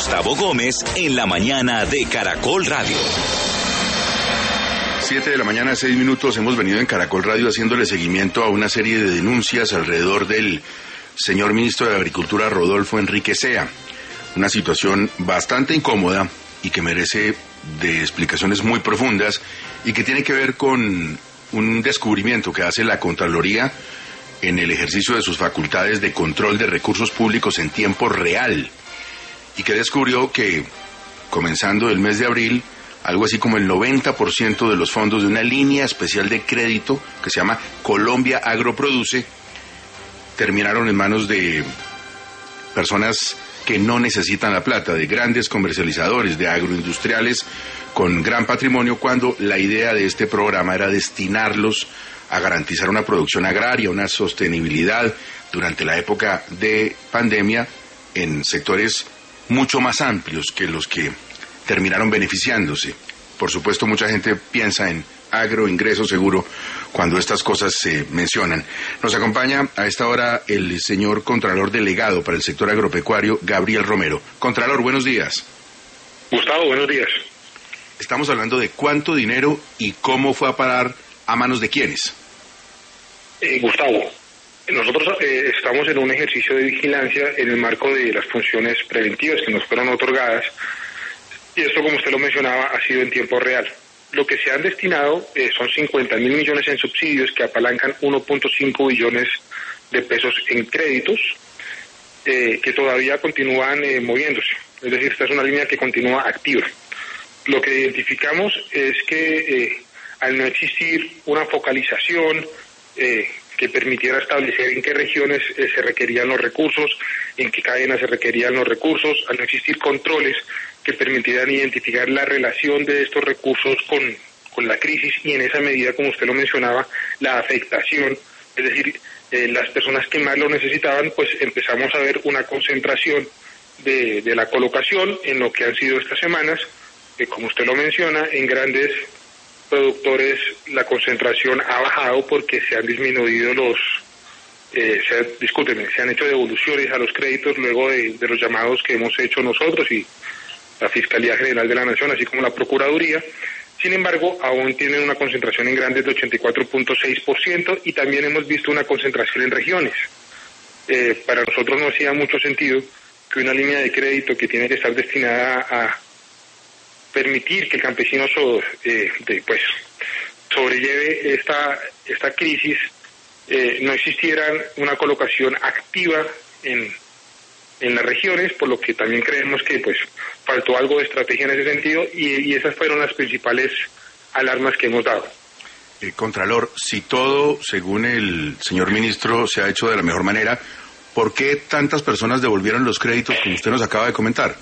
Gustavo Gómez en la mañana de Caracol Radio. 7 de la mañana, 6 minutos. Hemos venido en Caracol Radio haciéndole seguimiento a una serie de denuncias alrededor del señor ministro de Agricultura, Rodolfo Enrique Sea. Una situación bastante incómoda y que merece de explicaciones muy profundas y que tiene que ver con un descubrimiento que hace la Contraloría en el ejercicio de sus facultades de control de recursos públicos en tiempo real, y que descubrió que, comenzando el mes de abril, algo así como el 90% de los fondos de una línea especial de crédito que se llama Colombia Agroproduce terminaron en manos de personas que no necesitan la plata, de grandes comercializadores, de agroindustriales con gran patrimonio, cuando la idea de este programa era destinarlos a garantizar una producción agraria, una sostenibilidad durante la época de pandemia en sectores mucho más amplios que los que terminaron beneficiándose. Por supuesto, mucha gente piensa en agroingreso seguro cuando estas cosas se mencionan. Nos acompaña a esta hora el señor Contralor Delegado para el sector agropecuario, Gabriel Romero. Contralor, buenos días. Gustavo, buenos días. Estamos hablando de cuánto dinero y cómo fue a parar a manos de quiénes. Gustavo, nosotros estamos en un ejercicio de vigilancia en el marco de las funciones preventivas que nos fueron otorgadas. Y esto, como usted lo mencionaba, ha sido en tiempo real. Lo que se han destinado son 50.000 millones en subsidios que apalancan 1.5 billones de pesos en créditos que todavía continúan moviéndose. Es decir, esta es una línea que continúa activa. Lo que identificamos es que al no existir una focalización que permitiera establecer en qué regiones se requerían los recursos, en qué cadenas se requerían los recursos, al no existir controles que permitieran identificar la relación de estos recursos con la crisis y en esa medida, como usted lo mencionaba, la afectación, es decir, las personas que más lo necesitaban, pues empezamos a ver una concentración de la colocación en lo que han sido estas semanas, como usted lo menciona, en grandes productores la concentración ha bajado porque se han disminuido se han hecho devoluciones a los créditos luego de los llamados que hemos hecho nosotros y la Fiscalía General de la Nación, así como la Procuraduría. Sin embargo, aún tienen una concentración en grandes de 84.6% y también hemos visto una concentración en regiones. Para nosotros no hacía mucho sentido que una línea de crédito que tiene que estar destinada a permitir que el campesino sobrelleve esta crisis, no existiera una colocación activa en las regiones, por lo que también creemos que faltó algo de estrategia en ese sentido y esas fueron las principales alarmas que hemos dado. Contralor, si todo, según el señor ministro, se ha hecho de la mejor manera, ¿por qué tantas personas devolvieron los créditos como usted nos acaba de comentar?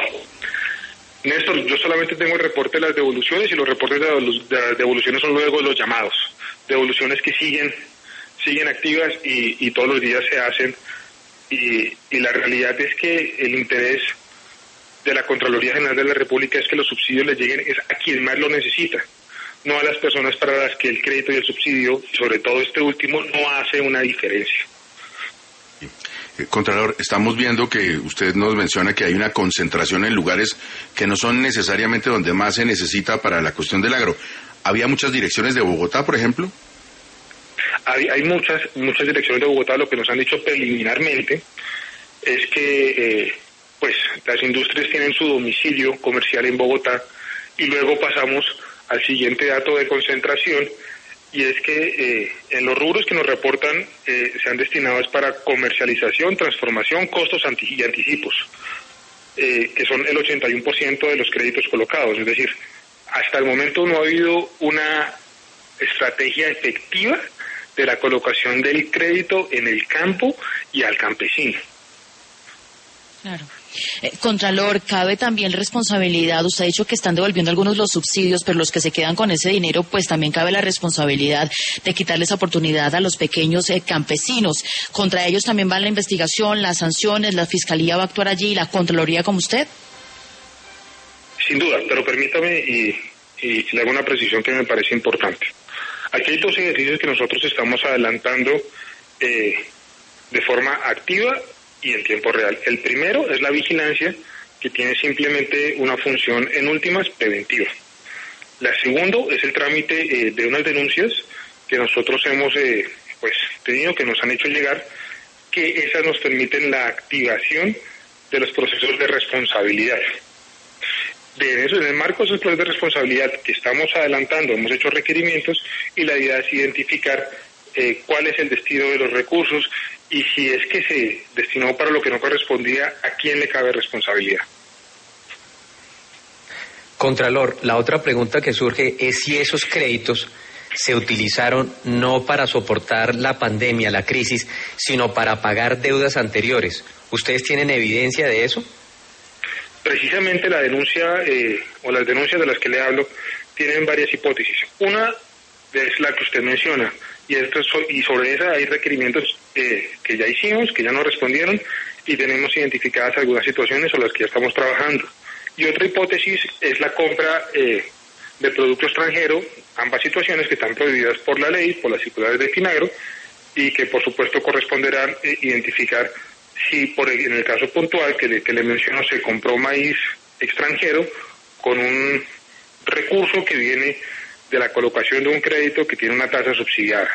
Néstor, yo solamente tengo el reporte de las devoluciones y los reportes de las devoluciones son luego los llamados. Devoluciones que siguen activas y todos los días se hacen y la realidad es que el interés de la Contraloría General de la República es que los subsidios les lleguen a quien más lo necesita, no a las personas para las que el crédito y el subsidio, sobre todo este último, no hace una diferencia. Contralor, estamos viendo que usted nos menciona que hay una concentración en lugares que no son necesariamente donde más se necesita para la cuestión del agro. ¿Había muchas direcciones de Bogotá, por ejemplo? Hay muchas direcciones de Bogotá. Lo que nos han dicho preliminarmente es que las industrias tienen su domicilio comercial en Bogotá y luego pasamos al siguiente dato de concentración, y es que en los rubros que nos reportan se han destinado es para comercialización, transformación, costos y anticipos, que son el 81% de los créditos colocados. Es decir, hasta el momento no ha habido una estrategia efectiva de la colocación del crédito en el campo y al campesino. Claro. Contralor, cabe también responsabilidad. Usted ha dicho que están devolviendo algunos los subsidios, pero los que se quedan con ese dinero, pues también cabe la responsabilidad de quitarles oportunidad a los pequeños campesinos. ¿Contra ellos también va la investigación, las sanciones, la Fiscalía va a actuar allí, la Contraloría como usted? Sin duda, pero permítame y le hago una precisión que me parece importante. Aquí hay dos ejercicios que nosotros estamos adelantando de forma activa y en tiempo real. El primero es la vigilancia que tiene simplemente una función en últimas preventiva. La segunda es el trámite de unas denuncias que nosotros hemos tenido, que nos han hecho llegar, que esas nos permiten la activación de los procesos de responsabilidad. En el marco de esos procesos de responsabilidad que estamos adelantando, hemos hecho requerimientos y la idea es identificar cuál es el destino de los recursos y si es que se destinó para lo que no correspondía, a quién le cabe responsabilidad. Contralor, la otra pregunta que surge es si esos créditos se utilizaron no para soportar la pandemia, la crisis, sino para pagar deudas anteriores. ¿Ustedes tienen evidencia de eso? Precisamente la denuncia o las denuncias de las que le hablo tienen varias hipótesis. Una es la que usted menciona y sobre esa hay requerimientos que ya hicimos, que ya no respondieron y tenemos identificadas algunas situaciones sobre las que ya estamos trabajando. Y otra hipótesis es la compra de producto extranjero, ambas situaciones que están prohibidas por la ley, por las circulares de Finagro, y que por supuesto corresponderán identificar si en el caso puntual que le menciono se compró maíz extranjero con un recurso que viene de la colocación de un crédito que tiene una tasa subsidiada.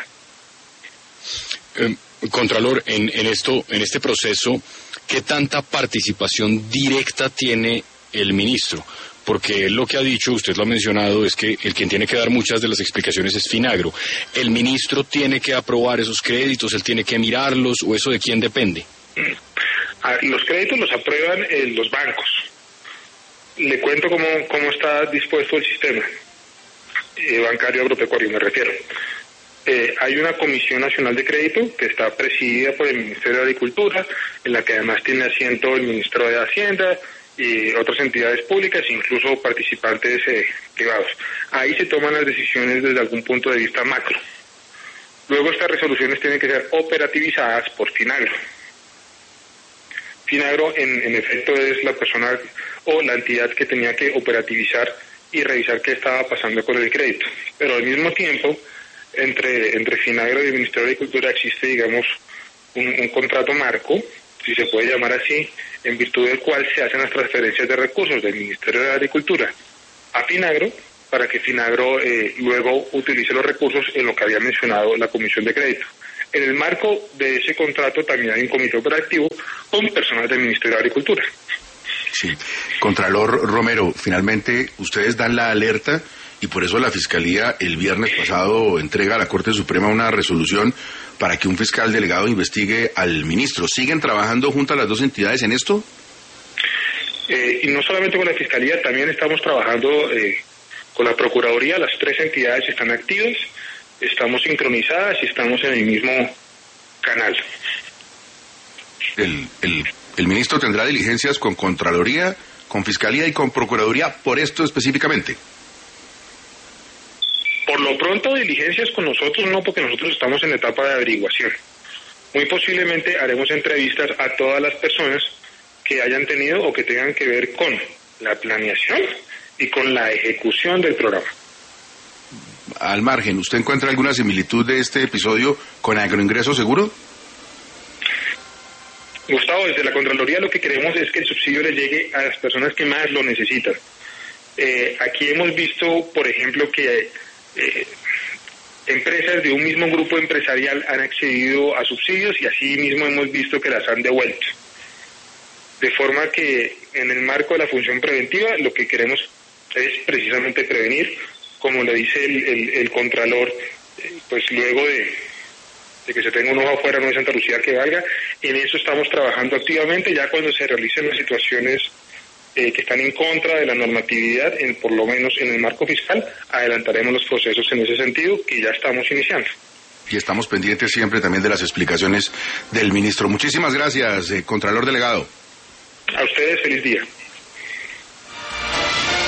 Contralor, en este proceso, ¿qué tanta participación directa tiene el ministro? Porque él lo que ha dicho, usted lo ha mencionado, es que el quien tiene que dar muchas de las explicaciones es Finagro. ¿El ministro tiene que aprobar esos créditos, él tiene que mirarlos, o eso de quién depende? Los créditos los aprueban los bancos. Le cuento cómo está dispuesto el sistema bancario agropecuario, me refiero. Hay una Comisión Nacional de Crédito que está presidida por el Ministerio de Agricultura, en la que además tiene asiento el Ministro de Hacienda y otras entidades públicas, incluso participantes privados. Ahí se toman las decisiones desde algún punto de vista macro. Luego estas resoluciones tienen que ser operativizadas por Finagro. Finagro en efecto es la persona o la entidad que tenía que operativizar y revisar qué estaba pasando con el crédito. Pero al mismo tiempo, entre Finagro y el Ministerio de Agricultura existe, digamos, un contrato marco, si se puede llamar así, en virtud del cual se hacen las transferencias de recursos del Ministerio de Agricultura a Finagro, para que Finagro luego utilice los recursos en lo que había mencionado la Comisión de Crédito. En el marco de ese contrato también hay un comité operativo con personal del Ministerio de Agricultura. Sí. Contralor Romero, finalmente ustedes dan la alerta y por eso la Fiscalía el viernes pasado entrega a la Corte Suprema una resolución para que un fiscal delegado investigue al ministro. ¿Siguen trabajando juntas las dos entidades en esto? Y no solamente con la Fiscalía, también estamos trabajando con la Procuraduría. Las tres entidades están activas, estamos sincronizadas y estamos en el mismo canal. ¿El ministro tendrá diligencias con Contraloría, con Fiscalía y con Procuraduría por esto específicamente? Por lo pronto, diligencias con nosotros no, porque nosotros estamos en la etapa de averiguación. Muy posiblemente haremos entrevistas a todas las personas que hayan tenido o que tengan que ver con la planeación y con la ejecución del programa. Al margen, ¿usted encuentra alguna similitud de este episodio con Agroingreso Seguro? Gustavo, desde la Contraloría lo que queremos es que el subsidio le llegue a las personas que más lo necesitan. Aquí hemos visto, por ejemplo, que empresas de un mismo grupo empresarial han accedido a subsidios y así mismo hemos visto que las han devuelto. De forma que en el marco de la función preventiva lo que queremos es precisamente prevenir, como le dice el Contralor, pues luego de que se tenga un ojo afuera no es Santa Lucía que valga. En eso estamos trabajando activamente. Ya cuando se realicen las situaciones que están en contra de la normatividad, por lo menos en el marco fiscal, adelantaremos los procesos en ese sentido que ya estamos iniciando. Y estamos pendientes siempre también de las explicaciones del ministro. Muchísimas gracias, Contralor Delegado. A ustedes, feliz día.